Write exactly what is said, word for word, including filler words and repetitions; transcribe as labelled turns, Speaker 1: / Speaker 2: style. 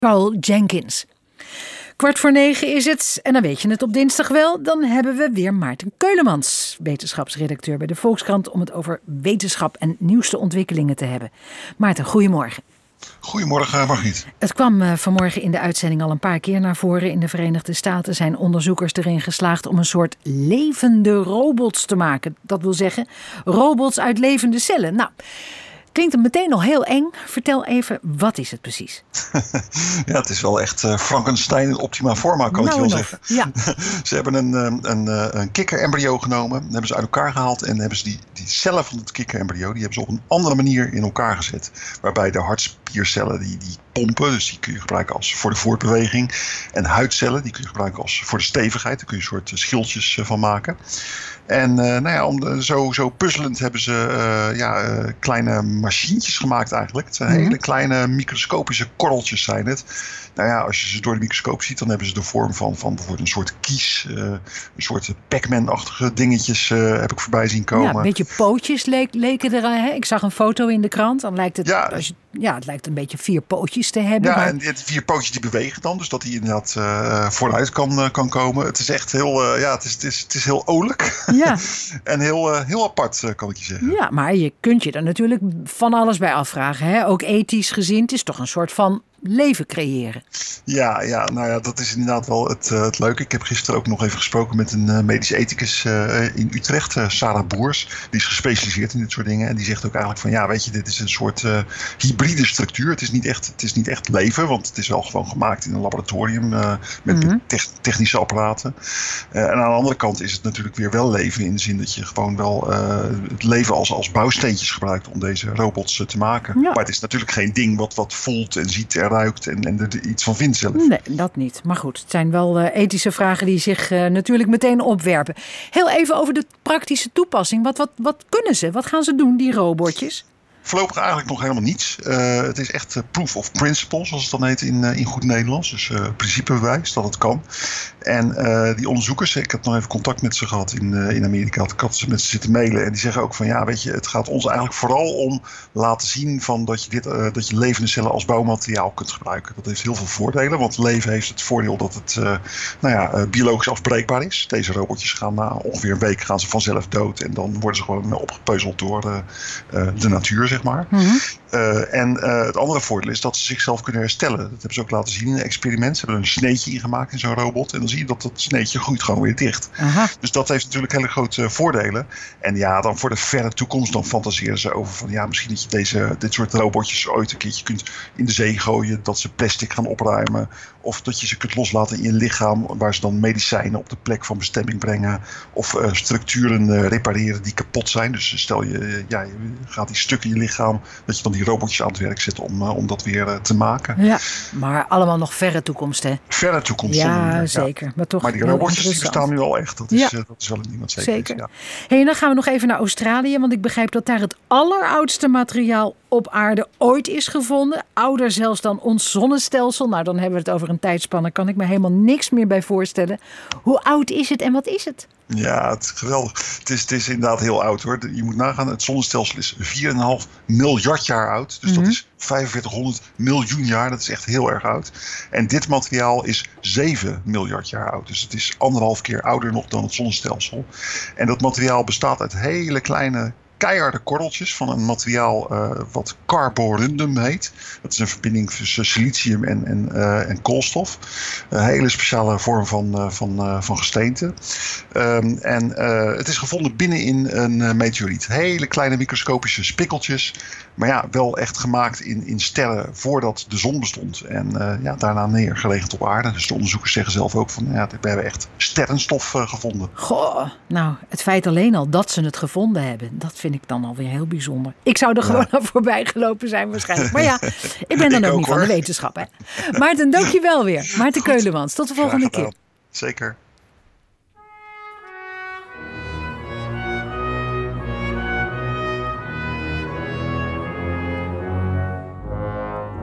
Speaker 1: Carl Jenkins. Kwart voor negen is het en dan weet je het op dinsdag wel. Dan hebben we weer Maarten Keulemans, wetenschapsredacteur bij de Volkskrant, om het over wetenschap en nieuwste ontwikkelingen te hebben. Maarten, goedemorgen.
Speaker 2: Goedemorgen, Margriet.
Speaker 1: Het kwam uh, vanmorgen in de uitzending al een paar keer naar voren. In de Verenigde Staten zijn onderzoekers erin geslaagd om een soort levende robots te maken. Dat wil zeggen, robots uit levende cellen. Nou, klinkt het meteen al heel eng. Vertel even, wat is het precies?
Speaker 2: Ja, het is wel echt uh, Frankenstein in optima forma, kan nou ik je wel zeggen.
Speaker 1: Ja.
Speaker 2: Ze hebben een, een, een, een kikkerembryo genomen, hebben ze uit elkaar gehaald en hebben ze die, die cellen van het kikkerembryo, die hebben ze op een andere manier in elkaar gezet. Waarbij de hartspiercellen die, die pompen, dus die kun je gebruiken als voor de voortbeweging. En huidcellen, die kun je gebruiken als voor de stevigheid. Daar kun je een soort schildjes van maken. En uh, nou ja, om de, zo, zo puzzelend hebben ze uh, ja, uh, kleine machientjes gemaakt eigenlijk. Het zijn mm-hmm. hele kleine microscopische korreltjes zijn het. Nou ja, als je ze door de microscoop ziet, dan hebben ze de vorm van, van bijvoorbeeld een soort kies. Uh, een soort Pac-Man-achtige dingetjes uh, heb ik voorbij zien komen.
Speaker 1: Ja, een beetje pootjes le- leken er. Hè? Ik zag een foto in de krant. Dan lijkt het,
Speaker 2: ja,
Speaker 1: als je, ja, het lijkt een beetje vier pootjes te hebben.
Speaker 2: Ja,
Speaker 1: maar...
Speaker 2: en die vier pootjes die bewegen dan. Dus dat die inderdaad uh, vooruit kan, uh, kan komen. Het is echt heel, uh, ja, het is, het is, het is heel olijk.
Speaker 1: Ja.
Speaker 2: En heel, uh, heel apart, uh, kan ik je zeggen.
Speaker 1: Ja, maar je kunt je er natuurlijk van alles bij afvragen. Hè? Ook ethisch gezien. Het is toch een soort van leven creëren.
Speaker 2: Ja, ja, nou ja, dat is inderdaad wel het, uh, het leuke. Ik heb gisteren ook nog even gesproken met een uh, medisch ethicus uh, in Utrecht, uh, Sarah Boers. Die is gespecialiseerd in dit soort dingen. En die zegt ook eigenlijk van ja, weet je, dit is een soort uh, hybride structuur. Het is, niet echt, het is niet echt leven, want het is wel gewoon gemaakt in een laboratorium uh, met mm-hmm. te- technische apparaten. Uh, en aan de andere kant is het natuurlijk weer wel leven in de zin dat je gewoon wel uh, het leven als, als bouwsteentjes gebruikt om deze robots uh, te maken. Ja. Maar het is natuurlijk geen ding wat, wat voelt en ziet en ruikt en, en er iets van vindt zelf.
Speaker 1: Nee, dat niet. Maar goed, het zijn wel uh, ethische vragen die zich uh, natuurlijk meteen opwerpen. Heel even over de praktische toepassing. Wat, wat, wat kunnen ze? Wat gaan ze doen, die robotjes?
Speaker 2: Voorlopig eigenlijk nog helemaal niets. Uh, het is echt uh, proof of principle, zoals het dan heet in, uh, in goed Nederlands. Dus uh, principebewijs dat het kan. En uh, die onderzoekers, ik heb nog even contact met ze gehad in, uh, in Amerika. Ik had ze met ze zitten mailen en die zeggen ook van ja, weet je, het gaat ons eigenlijk vooral om laten zien van dat je, dit, uh, dat je levende cellen als bouwmateriaal kunt gebruiken. Dat heeft heel veel voordelen, want leven heeft het voordeel dat het uh, nou ja, uh, biologisch afbreekbaar is. Deze robotjes gaan na ongeveer een week gaan ze vanzelf dood en dan worden ze gewoon opgepeuzeld door uh, uh, de natuur, zeg maar. Mm-hmm. Uh, en uh, het andere voordeel is dat ze zichzelf kunnen herstellen. Dat hebben ze ook laten zien in een experiment. Ze hebben er een sneetje in gemaakt in zo'n robot. En dan zie je dat dat sneetje groeit gewoon weer dicht. Aha. Dus dat heeft natuurlijk hele grote voordelen. En ja, dan voor de verre toekomst dan fantaseren ze over van ja, misschien dat je deze, dit soort robotjes ooit een keertje kunt in de zee gooien. Dat ze plastic gaan opruimen. Of dat je ze kunt loslaten in je lichaam. Waar ze dan medicijnen op de plek van bestemming brengen. Of uh, structuren uh, repareren die kapot zijn. Dus stel je, uh, ja, je gaat die stukken in je lichaam. Dat je dan die robotjes aan het werk zet om, uh, om dat weer uh, te maken.
Speaker 1: Ja, maar allemaal nog verre toekomst, hè?
Speaker 2: Verre toekomst.
Speaker 1: Ja,
Speaker 2: ja.
Speaker 1: zeker. Maar, toch
Speaker 2: maar die robotjes die bestaan nu al echt. Dat is, ja. uh, dat is wel een ding wat zeker, zeker. is. Ja.
Speaker 1: Hey, en dan gaan we nog even naar Australië. Want ik begrijp dat daar het alleroudste materiaal op aarde ooit is gevonden. Ouder zelfs dan ons zonnestelsel. Nou, dan hebben we het over een tijdspanne. Kan ik me helemaal niks meer bij voorstellen. Hoe oud is het en wat is het?
Speaker 2: Ja, het is geweldig. Het is, het is inderdaad heel oud hoor. Je moet nagaan, het zonnestelsel is vier komma vijf miljard jaar oud. Dus mm-hmm. dat is vijfenveertighonderd miljoen jaar. Dat is echt heel erg oud. En dit materiaal is zeven miljard jaar oud. Dus het is anderhalf keer ouder nog dan het zonnestelsel. En dat materiaal bestaat uit hele kleine keiharde korreltjes van een materiaal uh, wat carborundum heet. Dat is een verbinding tussen silicium en, en, uh, en koolstof. Een hele speciale vorm van, uh, van, uh, van gesteente. Um, en uh, het is gevonden binnenin een uh, meteoriet. Hele kleine microscopische spikkeltjes. Maar ja, wel echt gemaakt in, in sterren voordat de zon bestond. En uh, ja, daarna neergelegd op aarde. Dus de onderzoekers zeggen zelf ook van ja, we hebben echt sterrenstof uh, gevonden.
Speaker 1: Goh, nou, het feit alleen al dat ze het gevonden hebben, dat vind ik dan alweer heel bijzonder. Ik zou er gewoon ja. aan voorbij gelopen zijn waarschijnlijk. Maar ja, ik ben dan ook, ook niet hoor. van de wetenschap. Hè. Maarten, dank je wel weer. Maarten Keulemans, tot de volgende keer.
Speaker 2: Zeker.